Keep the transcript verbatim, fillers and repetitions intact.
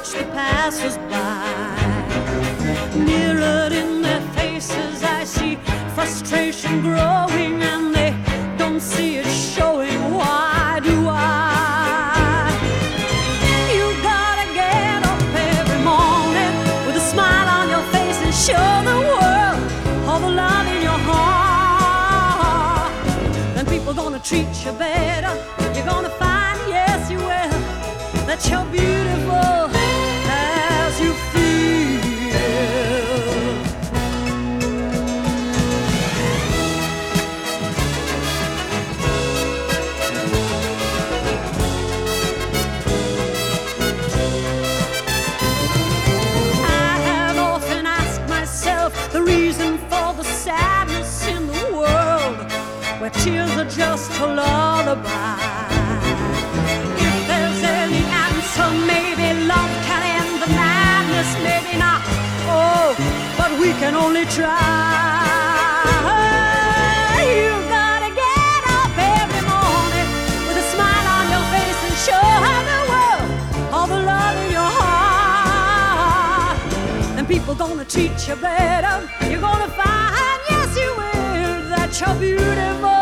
watch the passers-by. Mirrored in their faces I see frustration growing, and they don't see it showing. Why do I? You gotta get up every morning with a smile on your face and show the world all the love in your heart. Then people gonna treat you better. You're gonna find, yes you will, that you're beautiful as you feel. I have often asked myself the reason for the sadness in the world, where tears are just a lullaby. If there's any answer, maybe love can end the madness, maybe not. Oh, but we can only try. You gotta get up every morning with a smile on your face and show the world all the love in your heart. And people gonna treat you better. You're gonna find, yes you will, that you're beautiful